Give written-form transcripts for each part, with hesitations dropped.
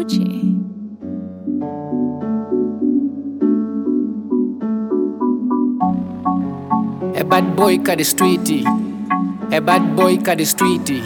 Gucci. A bad boy ka the streety. A bad boy ka the streety.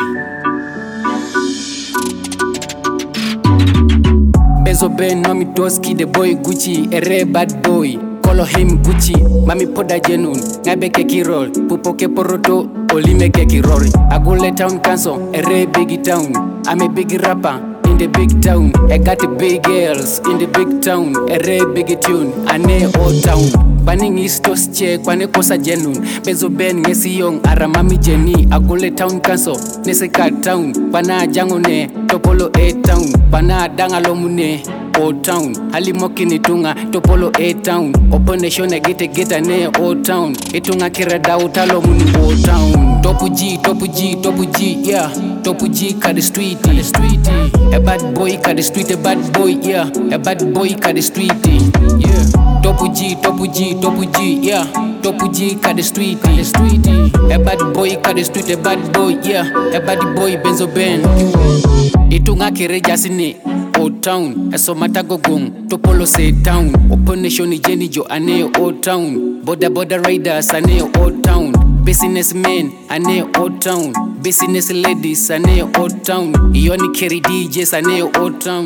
Benzo Ben, Mami Toski, the boy Gucci. A rare bad boy, call him Gucci. Mami Poda Jenun, Nabe Keki roll. Pupoke Poroto, Olime Keki roll. Agule town council, a rare big town. I'm a big rapper in the big town. I got the big girls in the big town. A rare big tune, a ne old town. Banning is toss che kwane kosa jenun. Benzo Ben ngesi yong aramami jeni. Agule town council, Neseka town. Bana jangone, Topolo A town. Bana dangalomune, Old town. Halimoki nitunga, Topolo A town. Operation gete ne Old town. Itunga kirada utalo muni Old town. Topu G, yeah. Topu G ka the street. A bad boy ka the street, a bad boy, yeah. A bad boy ka the street, yeah. Topu G, yeah. Topu G ka the street, a bad boy ka the street, a bad boy, yeah. A bad boy Benzo Ben. Itunga kireja sini Old town, esomata gogong, Topolo say town. Operation Jenny Jo ane Old town. Border riders ane Old town. Businessmen ane Old town. Business ladies ane Old town. Ioni carry DJs ane Old town.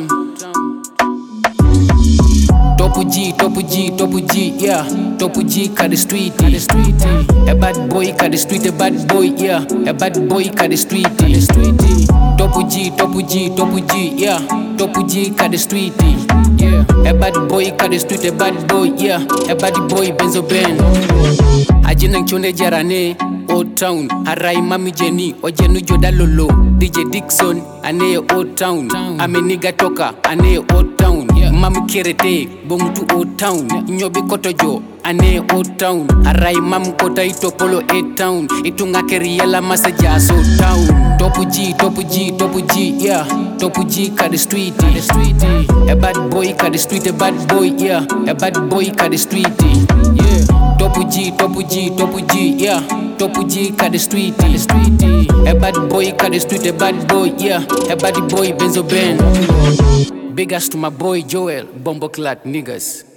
Topu G, yeah. Topu G ka the street, a bad boy ka the street, a bad boy, yeah. A bad boy ka the street, Topu G, yeah. Topu G ka the street, yeah. A bad boy ka the street, a bad boy, yeah. A bad boy Benzo Ben. Ajina nchone jarane Old town, Arai Mami Jenny, Ojenu Joda Lolo, DJ Dixon, ane Old town. Ame nigga toka, ane Old town. Mami Kirete, Bong to Old town. Nyobi Kotojo, ane Old town. Arai Mam Kota Itopolo A town. Itunga Keriela Masaja so town. Topu G, yeah. Topu G ka the street, a bad boy ka the street, a bad boy, yeah. A bad boy ka the street, yeah. Topu G, yeah. Topu G ka the street, a bad boy ka the street, a bad boy, yeah. A bad boy Benzo Ben. Big ass to my boy Joel, Bomboclat niggas.